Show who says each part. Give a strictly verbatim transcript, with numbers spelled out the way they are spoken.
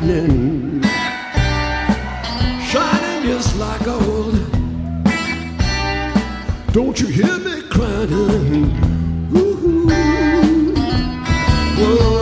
Speaker 1: lightning, shining just like gold. Don't you hear me crying? Ooh, whoa.